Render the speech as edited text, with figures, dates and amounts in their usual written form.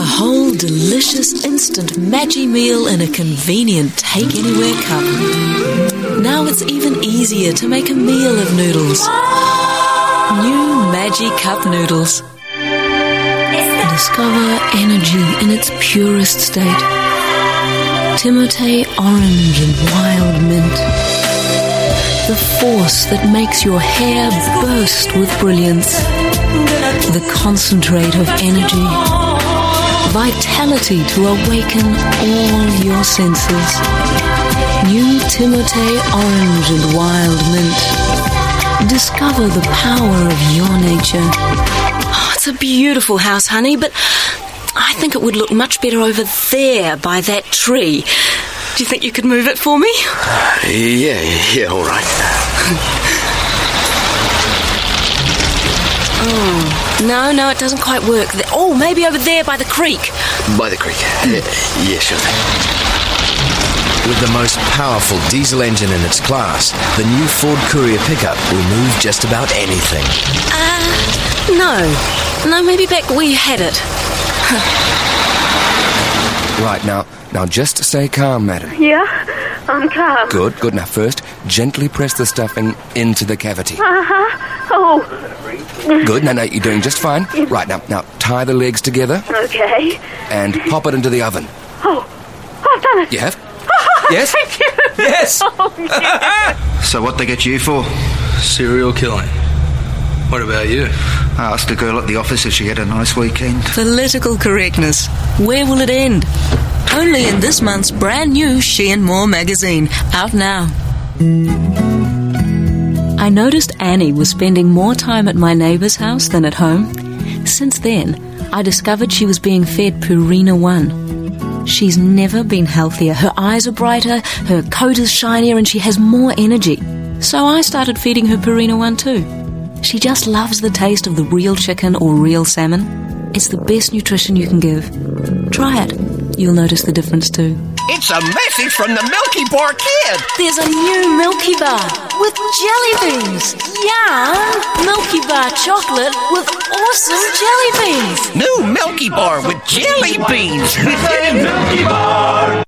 whole delicious instant Maggi meal in a convenient take-anywhere cup. Now it's even easier to make a meal of noodles. New Maggi Cup Noodles. Discover energy in its purest state. Timotei orange and wild mint. The force that makes your hair burst with brilliance. The concentrate of energy. Vitality to awaken all your senses. New Timotei orange and wild mint. Discover the power of your nature. Oh, it's a beautiful house, honey, but I think it would look much better over there by that tree. Do you think you could move it for me? Yeah, all right. No, it doesn't quite work. Oh, maybe over there by the creek. By the creek? Yeah, sure thing. With the most powerful diesel engine in its class, the new Ford Courier pickup will move just about anything. No, maybe back where you had it. Right, now just stay calm, madam. Yeah, I'm calm. Good. Now first, gently press the stuffing into the cavity. Oh. Good, now you're doing just fine. Right, now tie the legs together. Okay. And pop it into the oven. Oh, I've done it. You have? Oh, yes? Thank you. Yes! Oh, yeah. So what they get you for? Serial killing. What about you? I asked a girl at the office if she had a nice weekend. Political correctness. Where will it end? Only in this month's brand new She and More magazine, out now. I noticed Annie was spending more time at my neighbour's house than at home. Since then, I discovered she was being fed Purina One. She's never been healthier. Her eyes are brighter, her coat is shinier, and she has more energy. So I started feeding her Purina One too. She just loves the taste of the real chicken or real salmon. It's the best nutrition you can give. Try it. You'll notice the difference too. It's a message from the Milky Bar Kid. There's a new Milky Bar with jelly beans. Yum! Milky Bar chocolate with awesome jelly beans. New Milky Bar with jelly beans. Milky Bar.